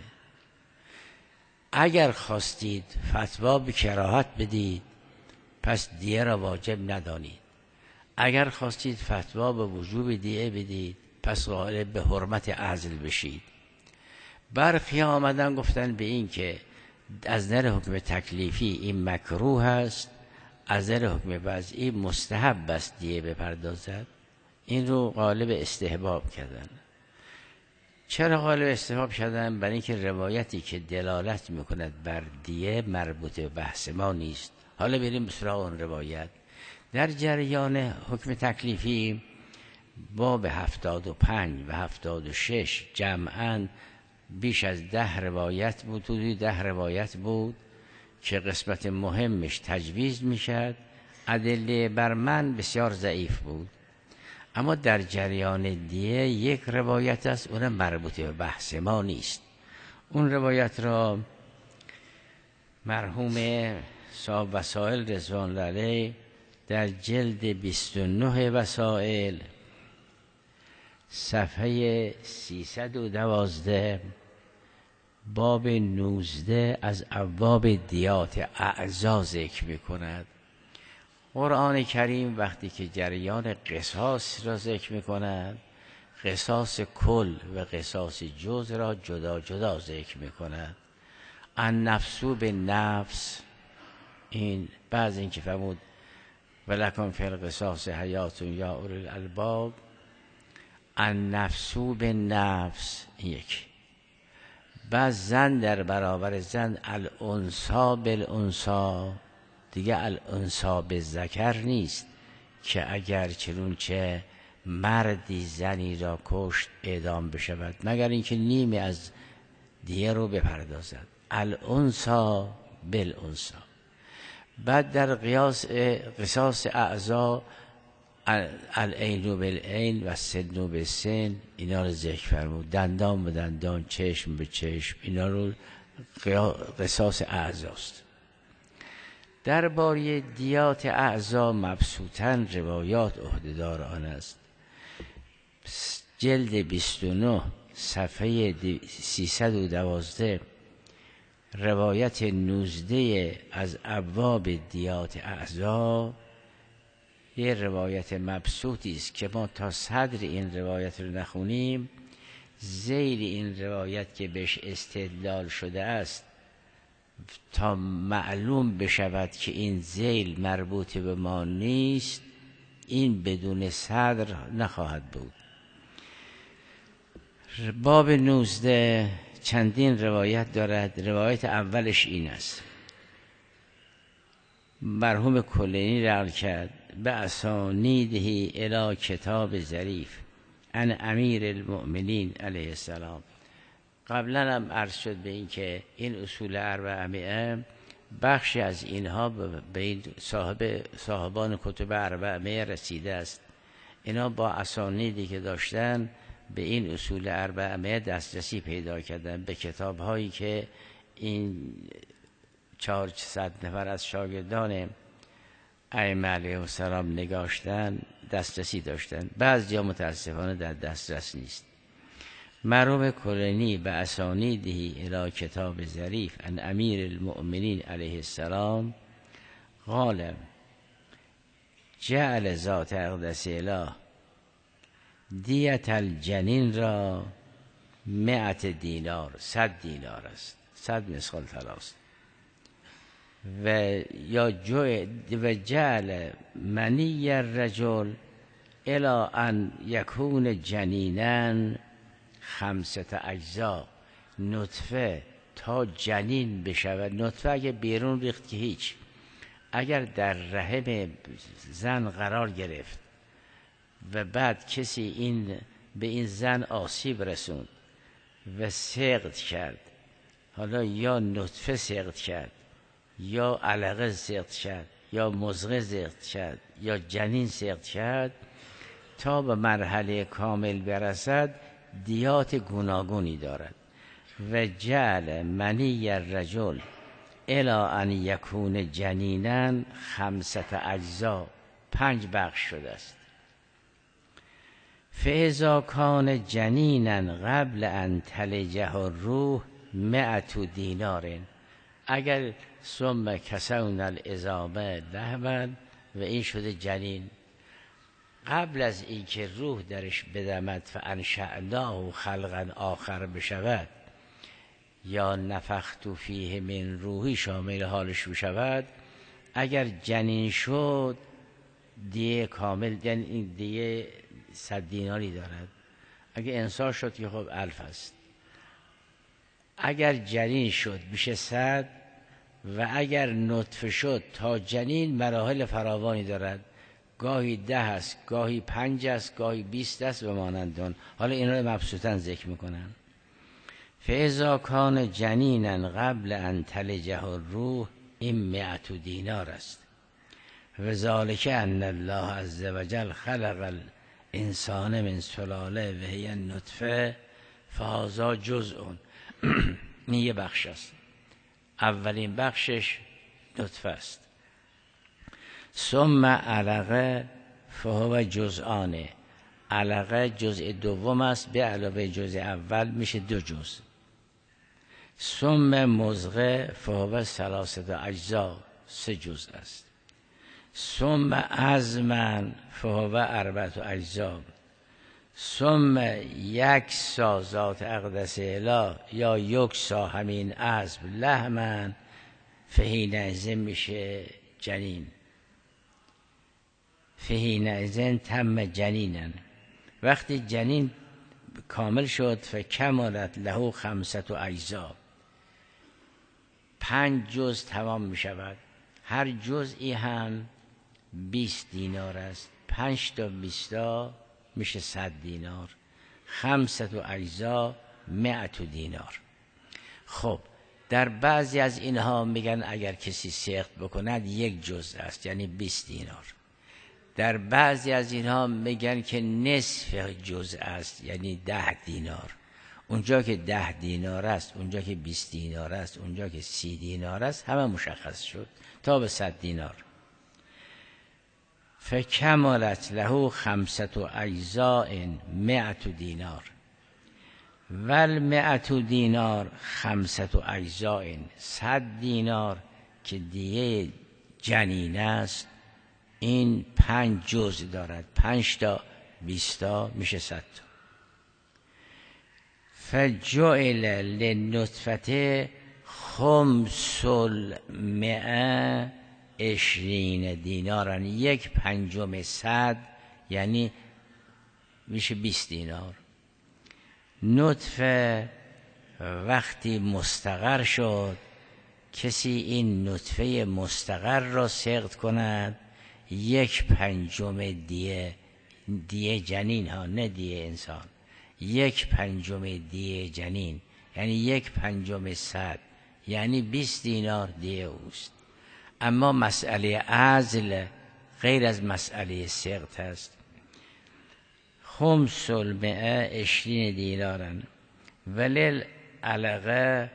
اگر خواستید فتوا به کراهت بدید پس دیه را واجب ندانید، اگر خواستید فتوا به وجوب دیه بدید پس قائل به حرمت عزل بشید. برخی آمدن گفتن به این که از نظر حکم تکلیفی این مکروه است ازل حکم وضعی مستحب است دیه بپردازد، این رو قالب استحباب کردن. چرا قالب استحباب کردن؟ برای اینکه روایتی که دلالت میکند بر دیه مربوط به بحث ما نیست. حالا بریم به سراغ اون روایت. در جریان حکم تکلیفی باب 75 و 76 جمعاً بیش از 10 روایت بود، حدود 10 روایت بود که قسمت مهمش تجویز میشد، ادله بر من بسیار ضعیف بود. اما در جریان دیه یک روایت است، اون مربوط به بحث ما نیست. اون روایت را مرحوم صاحب وسائل رضوان الله علیه در جلد 29 وسائل صفحه 312 باب 19 از ابواب دیات اعضا ذکر می‌کند. قرآن کریم وقتی که جریان قصاص را ذکر می‌کند، قصاص کل و قصاص جز را جدا جدا ذکر می‌کند. النفس بالنفس، این بعض این که فرمود ولکم فی القصاص حیات یا اولی الالباب، النفس بالنفس یک. بعد زن در برابر زن، الانثی بالانثی، دیگه الانثی بالذکر نیست که اگر چنونچه مردی زنی را کشت اعدام بشود مگر اینکه نیمی از دیه رو بپردازد، الانثی بالانثی. بعد در قصاص اعضا، العین بالعین و سن بالسن، اینا رو ذکر فرمود، دندان به دندان، چشم به چشم، اینا رو قصاص اعضاست. درباره دیات اعضا مبسوطاً روایات عهده‌دار آن است. جلد 29 صفحه 312 روایت 19 از ابواب دیات اعضا یه روایت مبسوطی است که ما تا صدر این روایت رو نخونیم، زیر این روایت که بهش استدلال شده است تا معلوم بشود که این ذیل مربوط به ما نیست، این بدون صدر نخواهد بود. باب 19 چندین روایت دارد. روایت اولش این است: مرحوم کلینی نقل کرد به اسانیده الی کتاب ظریف عن امیر المؤمنین علیه السلام. قبلا هم عرض شد به این که این اصول 400 بخشی از اینها به این صاحبان کتب 400 رسیده است. اینا با اسانیدی که داشتن به این اصول 400 دسترسی پیدا کردن، به کتاب هایی که این 400 نفر از شاگردان ائمه علیهم السلام نگاشتن دسترسی داشتن، بعضی ها متاسفانه در دسترس نیست. مرحوم کلینی به اسانیده الی کتاب ظریف عن امیر المؤمنین علیه السلام قال جعل ذات اقدس اله دیت الجنین را 100 دینار، 100 دینار است، 100 مثقال طلاست. و جعل منی الرجل الی ان یکون جنیناً 5 اجزا، نطفه تا جنین بشود. نطفه اگه بیرون ریخت که هیچ، اگر در رحم زن قرار گرفت و بعد کسی به این زن آسیب رسوند و سقط کرد، حالا یا نطفه سقط کرد یا علقه سقط کرد یا مضغه سقط کرد یا جنین سقط کرد، تا به مرحله کامل برسد دیات گوناگونی دارد. و جعل منی الرجل الی ان یکون جنیناً 5 اجزا، 5 بخش شده است. فاذا کان جنیناً قبل ان تلجه الروح 100 دینار، اگر ثم کسونا العظام لحما، و این شده جنین قبل از اینکه روح درش بدمد فانشأناه خلقا آخر بشود یا نفخت فیه من روحی شامل حالش بشود، اگر جنین شد دیه کامل، یعنی این دیه 100 دیناری دارد. اگر انسان شد که خب 1000 است. اگر جنین شد میشه 100 و اگر نطفه شد تا جنین مراحل فراوانی دارد، گاهی 10 است، گاهی 5 است، گاهی 20 است و مانندان. حالا اینا رو مبسوطاً ذکر میکنن. فاذا کان جنینا قبل ان تلجه الروح، این 100 دینار است. و ذالک ان الله عز وجل خلق الانسان من سلاله و هی النطفه فهذا جزء. این یه بخش است. اولین بخشش نطفه است. ثم علقه فهو جزءانه. علقه جزء دوم است، به علاوه جزء اول میشه 2 جزء. ثم مضغه فهو 3 اجزاء، 3 جزء است. ثم عظما فهو 4 اجزاء. ثم یکسا ذات اقدس اله، یا یکسا همین عظم لحما، فحینئذ میشه جنین. فحینئذ تم جنینا، وقتی جنین کامل شد فکملت له 5 اجزاء، 5 جزء تمام می شود. هر جزئی هم 20 دینار است. 5 تا 20 میشه 100 دینار. 5 اجزاء 100 دینار. خب در بعضی از اینها میگن اگر کسی سقط بکند 1 جزء است، یعنی 20 دینار. در بعضی از اینها میگن که نصف جزء است، یعنی 10 دینار. اونجا که 10 دینار است، اونجا که 20 دینار است، اونجا که 30 دینار است، همه مشخص شد تا به 100 دینار. فکملت له 5 اجزاء 100 دینار و 100 دینار 5 اجزاء، 100 دینار که دیه جنین است، این 5 جزء دارد. 5 تا 20 میشه 100 تا. فجعل للنطفه 1/5 دینارن، 1/5 100 یعنی میشه 20 دینار. نطفه وقتی مستقر شد، کسی این نطفه مستقر را سقط کند، 1/5 دیه جنین ها، نه دیه انسان، 1/5 دیه جنین یعنی 1/5 100 یعنی 20 دینار دیه اوست. اما مسئله عزل غیر از مسئله سقط است. 5/100 دینارن ولیل علقه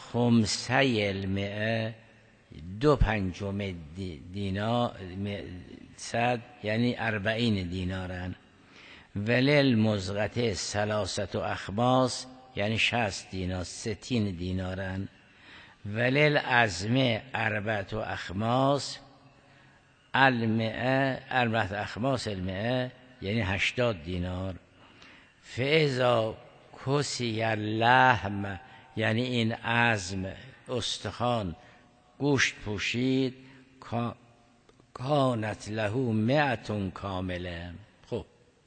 5/100 2/5 دینار 100 یعنی 40 دینارن. ولیل مضغه 3 اخماس یعنی 60 دینار، 60 دینارن. ولیل عظمه 4 اخماس 4 اخماس یعنی 80 دینار. فاذا کسی اللحم یعنی این عظم، استخوان، گوشت پوشید، کانت له 100 کامله. خب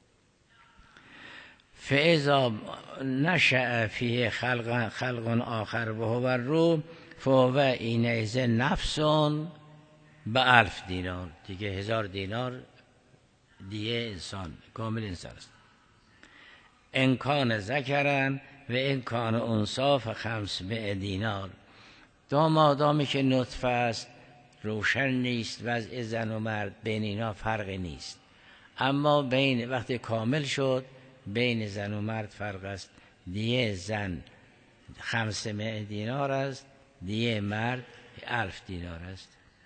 فاذا نشأ فیه خلق آخر و هو الروح فهو اینئذ نفس ب1000 دینار. دیگه 1000 دینار دیگه انسان کامل انسان است. انکان ذکرن و انکان انثی ف500 دینار. مادامی که نطفه است روشن نیست وضع زن و مرد، بین اینا فرقی نیست. اما بین وقتی کامل شد بین زن و مرد فرق است. دیه زن 500 دینار است، دیه مرد 1000 دینار است.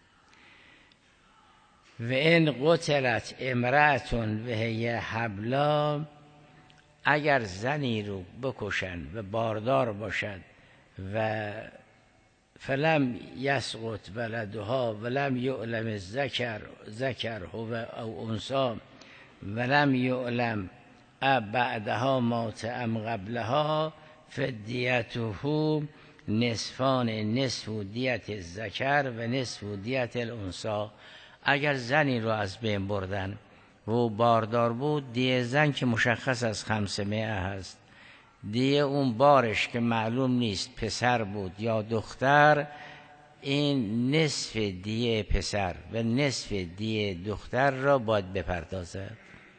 و این قتلت امرأتون و هی حبلا، اگر زنی رو بکشن و باردار باشد و فلم یسقط ولدها ولم یعلم الذکر هو او انثی ولم یعلم بعدها مات ام قبلها فدیته نصفان، نصف دیت الذکر و نصف دیت الانثی. اگر زنی رو از بین بردن و باردار بود، دیه زن که مشخص از 500 هست، دیه اون بارش که معلوم نیست پسر بود یا دختر، این نصف دیه پسر و نصف دیه دختر را باید بپردازد.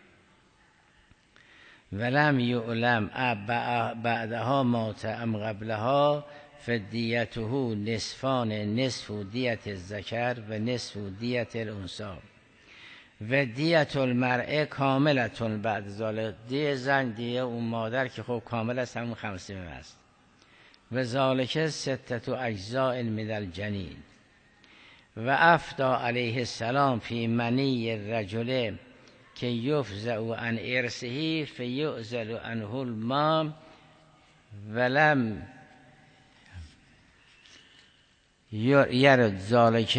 ولم یعلم بعدها مات ام قبلها فدیته نصفان، نصف دیت الذکر و نصف دیت الانثی و دیت المرء کاملتون بعد ذالک. دیه زن، دیه اون مادر که خب کامل است، همون 500 است. و ذالک 6 اجزاء من الجنین. و افدا علیه السلام فی منی الرجل که یفزع عن ارثه فیعزل عنه الماء ولم یرد ذالک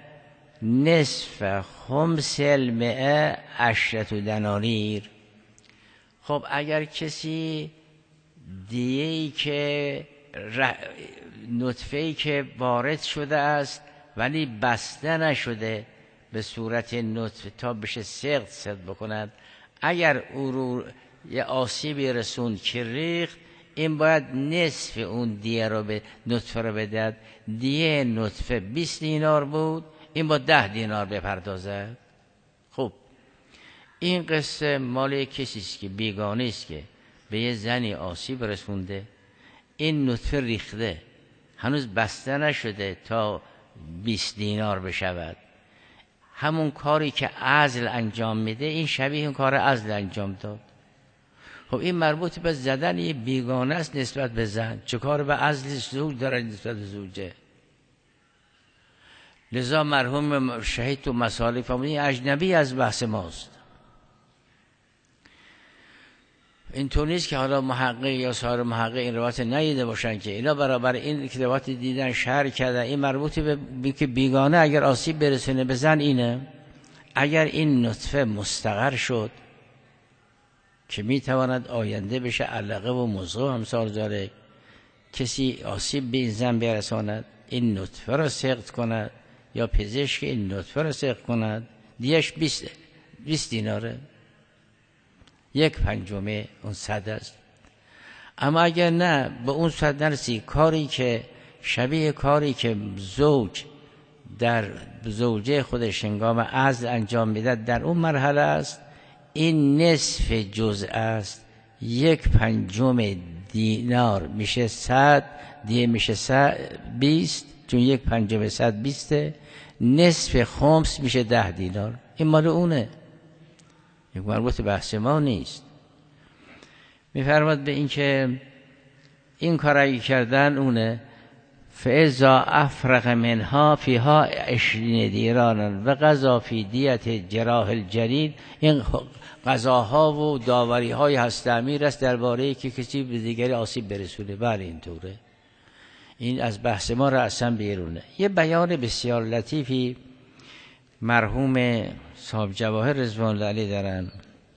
نصف خمس المئه 10 دنانیر. خب اگر کسی دیه‌ای که نطفه‌ای که وارد شده است ولی بسته نشده به صورت نطفه تا بشه سقط بکند، اگر او رو یه آسیبی رسوند که ریخت، این باید نصف اون دیه رو به نطفه رو بدهد. دیه نطفه 20 دینار بود، این با 10 دینار بپردازد. خب این قصه مال کسی است که بیگانه است که به یه زنی آسیب رسونده، این نطفه ریخته، هنوز بسته نشده تا 20 دینار بشود. همون کاری که عزل انجام میده، این شبیه اون کار عزل انجام داد. خب این مربوط به زدن یه بیگانه است نسبت به زن، چه کار به عزل زوج داره نسبت به زوجه؟ لذا مرحوم شهید تو مسائل فرمودن این اجنبی از بحث ماست. اینطور نیست که حالا محقق یا سایر محقق این روایت ندیده باشن که اینا برابر این که روایت دیدن شرح کردن. این مربوط به که بیگانه اگر آسیب برسونه به زن اینه. اگر این نطفه مستقر شد که میتواند آینده بشه علقه و مضغه و امثال ذالک، کسی آسیب به این زن برساند، این نطفه را سقط کند یا پزشک این نطفه را سقط کند، دیش 20 دیناره، 1/5 اون 100 است. اما اگر نه به اون 100 نرسی، کاری که شبیه کاری که زوج در زوجه خودش هنگام عزل انجام میده در اون مرحله است، این نصف جزء است، 1/5 دینار میشه 100 دیه میشه 20 چون 1/5 120 نصف خمس میشه 10 دینار. این مال اونه، یک مربوط بحث ما نیست. میفرماد به این که این کارایی کردن اونه. فاذا افرغ منها فیها 20 دیران و قضا فی دیت جراح الجنین. این قضاها و داوری های هست امیر است درباره که کسی به دیگری آسیب برسونه. بله اینطوره، این از بحث ما رأساً بیرونه. یه بیان بسیار لطیفی مرحوم صاحب جواهر رضوان الله علیه دارن.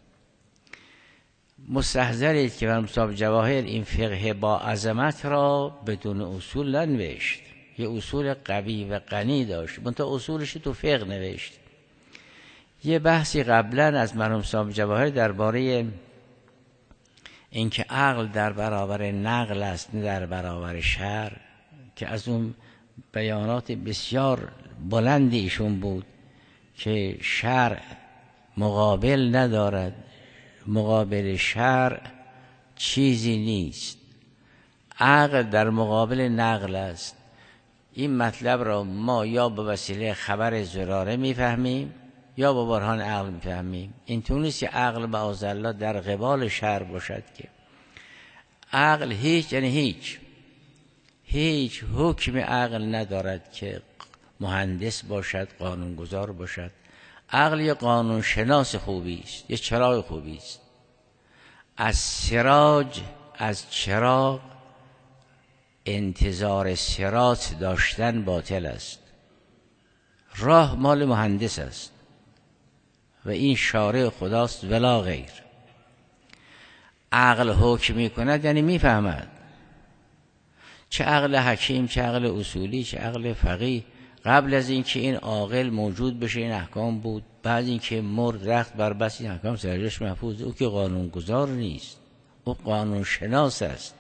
مستحضرید که مرحوم صاحب جواهر این فقه با عظمت را بدون اصول ننوشت، یه اصول قوی و غنی داشت، منتها اصولش تو فقه نوشت. یه بحثی قبلا از مرحوم صاحب جواهر درباره اینکه عقل در برابر نقل است نه در برابر شرع، که از اون بیانات بسیار بلندی ایشون بود که شرع مقابل ندارد، مقابل شرع چیزی نیست، عقل در مقابل نقل است. این مطلب را ما یا به وسیله خبر زراره میفهمیم یا با برهان عقل میفهمیم. این طور نیست که عقل معاذالله در قبال شرع باشد، که عقل هیچ یعنی هیچ حکم عقل ندارد که مهندس باشد، قانونگذار باشد. عقل یه قانون شناس خوبی است، یه چراغ خوبی است. از چراغ انتظار صراط داشتن باطل است. راه مال مهندس است و این شارع خداست ولا غیر. عقل حکم می کند یعنی می فهمد. چه عقل حکیم، چه عقل اصولی، چه عقل فقیه. قبل از اینکه این عاقل موجود بشه این احکام بود، بعد اینکه مرد رخت بر بس این احکام سرجش محفوظ. او که قانون گذار نیست، او قانون شناس است.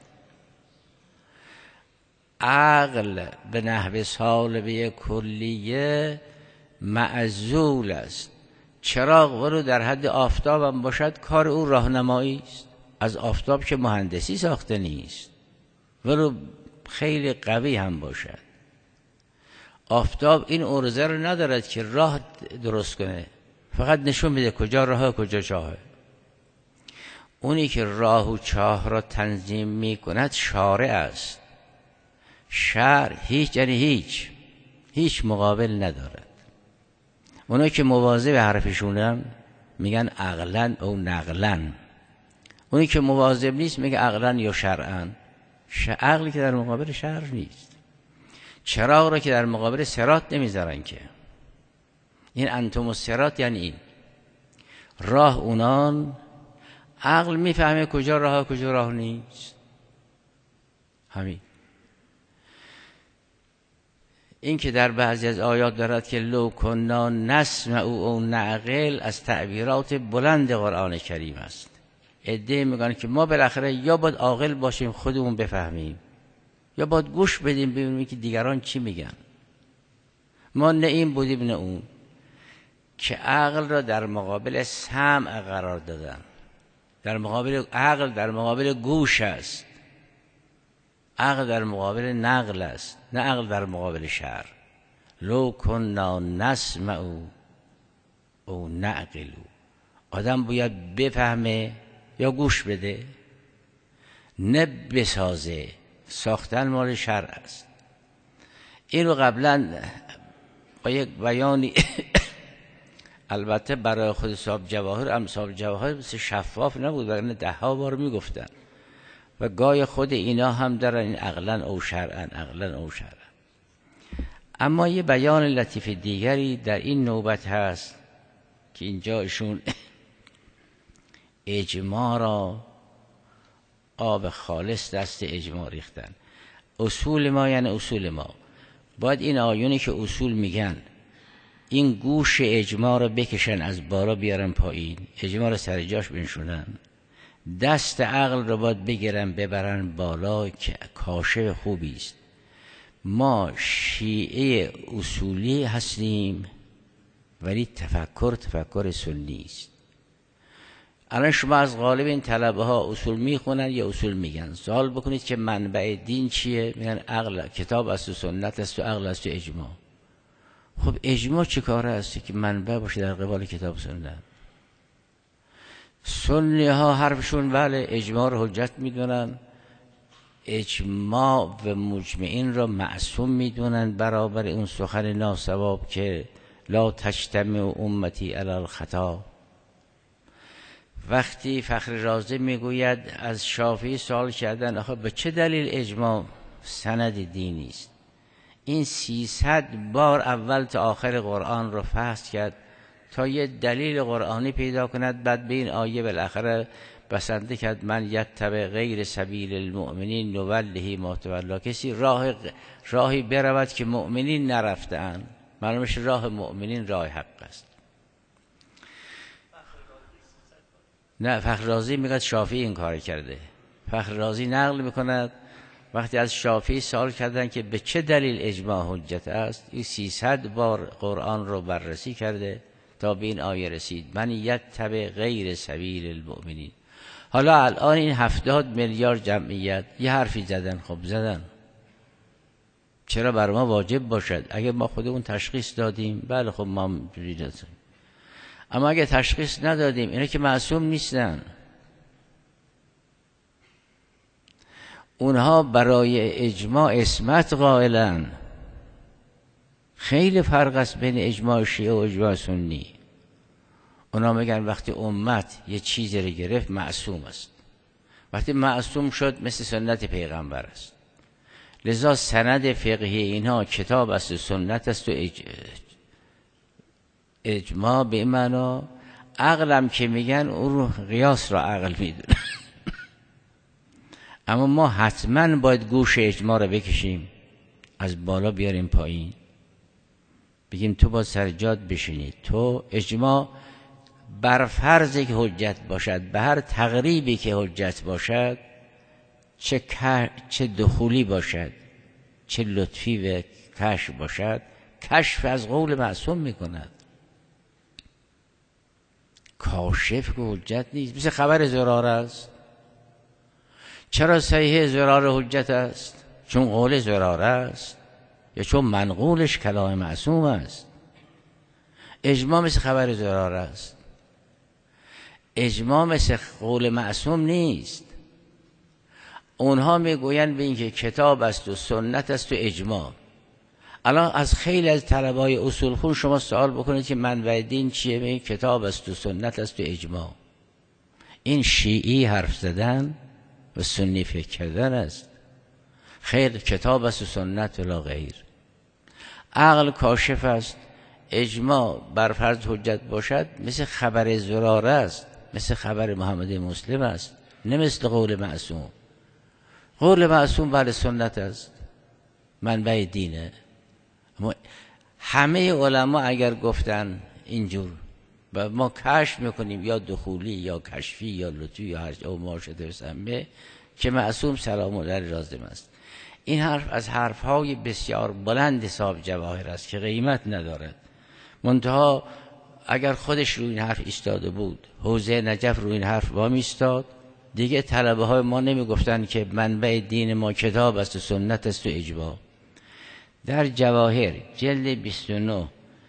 عقل به نحو سالبه کلیه معزول است. چراغ ولو در حد آفتاب هم باشد کار او راهنمایی است. از آفتاب که مهندسی ساخته نیست، ولو خیلی قوی هم باشد. آفتاب این عرضه رو ندارد که راه درست کنه، فقط نشون میده کجا راه کجا چاهه. اونی که راه و چاه را تنظیم میکند شارع است. شرع هیچ، یعنی هیچ مقابل ندارد. اونایی که مواظب حرفشونن میگن عقلن او نقلن. اونی که مواظب نیست میگه عقلن یا شرعن. عقلی که در مقابل شرع نیست. چراغ را که در مقابل صراط نمیذارن که. این انتم الصراط یعنی این راه اونان. عقل میفهمه کجا راه کجا راه نیست. همین. این که در بعضی از آیات دارد که لو کنا نسمع او نعقل، از تعبیرات بلند قرآن کریم است. عده میگن که ما بالاخره یا باید عاقل باشیم خودمون بفهمیم، یا باید گوش بدیم ببینیم که دیگران چی میگن. ما نه این بودیم نه اون، که عقل را در مقابل سمع قرار دادن. در مقابل عقل در مقابل گوش است، عقل در مقابل نقل است، نه عقل در مقابل شرع. لو کنا نسمع او نعقل. آدم باید بفهمه یا گوش بده، نه بسازه. ساختن مال شرع است. این رو قبلا با یک بیانی البته برای خود صاحب جواهر، صاحب جواهر بسیار شفاف نبود، وگرنه 10 بار میگفتن. و گای خود اینا هم دارن این عقلن او شرعن، عقلن او شرعن. اما یه بیان لطیف دیگری در این نوبت هست که اینجا ایشون اجماع را آب خالص دست اجماع ریختن. اصول ما یعنی اصول ما. باید این آیونی که اصول میگن این گوش اجماع را بکشن از بالا بیارن پایین، اجماع را سر جاش بنشونن. دست عقل را باید بگیرن ببرن بالا که کاشف خوبی است. ما شیعه اصولی هستیم ولی تفکر سنی است. الان شما از غالب این طلبه ها اصول میخونن یا اصول میگن. سوال بکنید که منبع دین چیه؟ میگن عقل، کتاب است و سنت است و عقل است و اجماع. خب اجماع چه کاره است که منبع باشه در قبال کتاب سنت؟ سنی ها حرفشون بله اجماع رو حجت میدونن، اجماع و مجمعین را معصوم میدونن برابر اون سخن ناصواب که لا تجتمع امتی علی الخطا. وقتی فخر رازی میگوید از شافعی سوال کردن آخه به چه دلیل اجماع سند دینی است؟ این 300 بار اول تا آخر قرآن رو فحص کرد تا یه دلیل قرآنی پیدا کند، بعد به این آیه بالاخره بسنده کرد من یتبع غیر سبیل المؤمنین نوله ما تولی. کسی راهی برود که مؤمنین نرفتند، معلومش راه مؤمنین راه حق است. نه، فخر رازی میگه شافعی این کار کرده. فخر رازی نقل میکند وقتی از شافعی سوال کردن که به چه دلیل اجماع حجت است، این 300 بار قرآن رو بررسی کرده تا به این آیه رسید من یتبع غیر سبیل المؤمنین. حالا الان این 70 میلیارد جمعیت یه حرفی زدن، خب زدن، چرا بر ما واجب باشد؟ اگه ما خودمون تشخیص دادیم بله خب ما می‌دونیم، اما اگه تشخیص ندادیم اینا که معصوم نیستن. اونها برای اجماع عصمت قائلن. خیلی فرق است بین اجماع شیعه و اجماع سنی. اونا میگن وقتی امت یه چیزی رو گرفت معصوم است، وقتی معصوم شد مثل سنت پیغمبر است. لذا سند فقهی اینها کتاب است و سنت است و اجماع به معنا. عقلم که میگن اون رو قیاس را عقل میدونه. اما ما حتما باید گوش اجماع رو بکشیم، از بالا بیاریم پایین، بگیم تو با سرجاد بشینید. تو اجماع بر فرضی که حجت باشد، به هر تقریبی که حجت باشد، چه دخولی باشد، چه لطفی و کشف باشد، کشف از قول معصوم میکند. کاشف که حجت نیست، مثل خبر زراره است. چرا صحیح زراره حجت است؟ چون قول زراره است یا چون منقولش کلام معصوم است. اجماع مثل خبر زراره است، اجماع مثل قول معصوم نیست. اونها میگویند به این که کتاب است و سنت است و اجماع. الان از خیلی از طلبای اصول خون شما سوال بکنید که منبع دین چیه؟ به این کتاب است و سنت است و اجماع. این شیعی حرف زدن و سنی فکر کردن است. خیر، کتاب است و سنت ولا غیر. عقل کاشف است. اجماع بر فرض حجت باشد مثل خبر زراره است، مثل خبر محمد مسلم است، نه مثل قول معصوم. قول معصوم بله سنت است، منبع دینه. اما همه علما اگر گفتن اینجور و ما کشف میکنیم، یا دخولی یا کشفی یا لطفی یا هر او مارشد سمه، که معصوم سلام الله لازم است. این حرف از حرفهای بسیار بلند حساب جواهر است که قیمت ندارد. منتها اگر خودش روی این حرف ایستاده بود، حوزه نجف روی این حرف وامی ایستاد، دیگه طلبه های ما نمی گفتن که منبع دین ما کتاب است و سنت است و اجماع. در جواهر جلد 29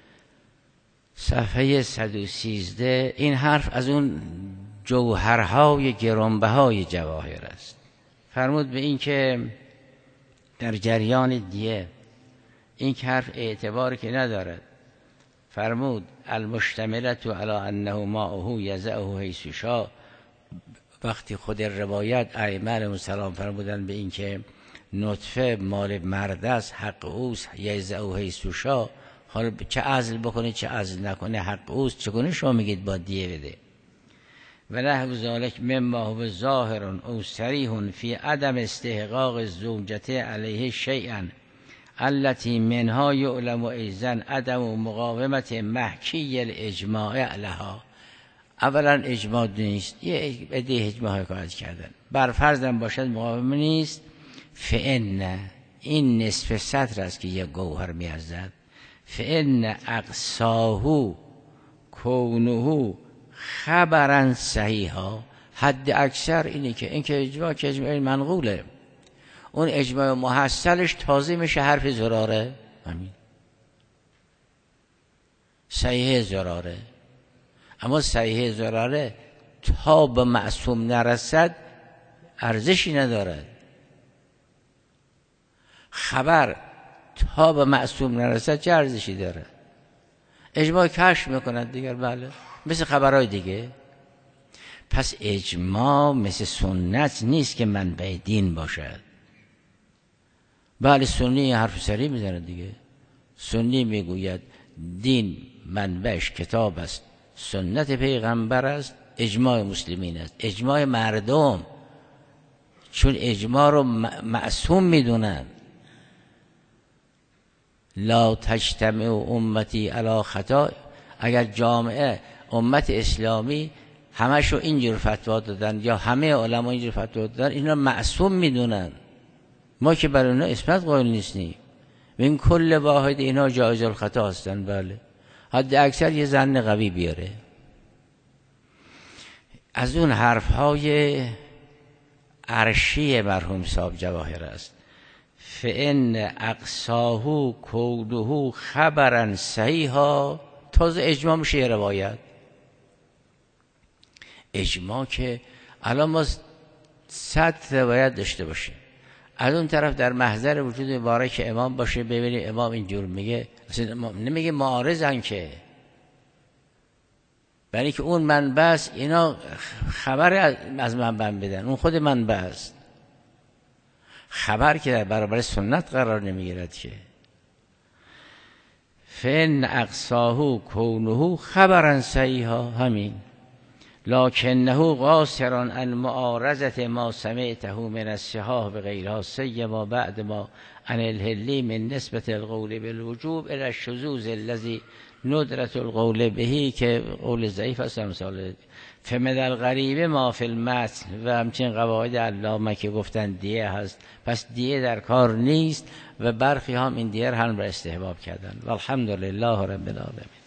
صفحه 113 این حرف از اون جوهرهای گرانبهای جواهر است. فرمود به این که در جریان دیه این حرف اعتبار که ندارد. فرمود المشتملت علی انه ماءه یزعه حیث شاء. وقتی خود روایت ائمه علیهم السلام فرمودن به این که نطفه مال مرد است، حق اوست، یزعه حیث شاء. حالا چه عزل بکنه چه عزل نکنه حق اوست، چگونه شما میگید با دیه بده؟ و نحو ذلک مما هو ظاهر او صریح فی عدم استحقاق الزوجة علیه شیئا التي منها یعلم ایضا عدم مقاومت محکی الاجماع لها. اولا اجماع نیست، یه عده اجماع حکایت کردن، بر فرضم باشد مقاوم نیست. فإن این نصف سطر است که یه گوهر میازد. فإن اقصاه کونه خبرا صحیحا. حد اکثر اینه که این که اجماع که اجماع منقوله، اون اجماع محصلش تازه میشه حرف زراره. همین صحیح زراره. اما صحیح زراره تا به معصوم نرسد ارزشی ندارد. خبر تا به معصوم نرسد چه ارزشی داره؟ اجماع کشف میکند دیگر، بله، مثل خبرهای دیگه. پس اجماع مثل سنت نیست که منبع دین باشد. بله سنی حرف سری میزنه دیگه. سنی میگوید دین منبعش کتاب است، سنت پیغمبر است، اجماع مسلمین است، اجماع مردم، چون اجماع رو معصوم میدونن. لا تجتمع امتی علی خطا. اگر جامعه امت اسلامی همشو اینجور فتوا دادن یا همه علما اینجور فتوا دادن، اینا معصوم میدونن، ما که برای اونا اسمت قائل نیستیم. این کل واحد اینا جایز الخطا هستن. بله، حد اکثر یه ظن قوی بیاره. از اون حرفهای عرشی مرحوم صاحب جواهر است. فإن اقصاه کونه خبرا صحیحا. تازه اجماع میشه یه روایت. اجماع که الان ما 100 روایت داشته باشیم، از اون طرف در محضر وجود مبارک امام باشه، ببینیم امام اینجور میگه، نمیگه معارضن که، برای که اون منبع است، اینا خبر از منبع بدن، اون خود منبع است. خبر که در برابر سنت قرار نمیگیرد که. فإن اقصاه کونه خبرا صحیحا. همین لکنه قاصر عن معارضه ما سمعته من الصحاح بغیرها سیما بعد ما عن الهلی من نسبت القول بالوجوب الى الشذوذ الذي ندرت القول بهی که قول ضعیف است. مثال فمن الغریب ما فی المتن و همچنین قواعد علامه که گفتن دیه هست، پس دیه در کار نیست و برخی هم این دیه هم را استحباب کردن. والحمد لله رب العالمین.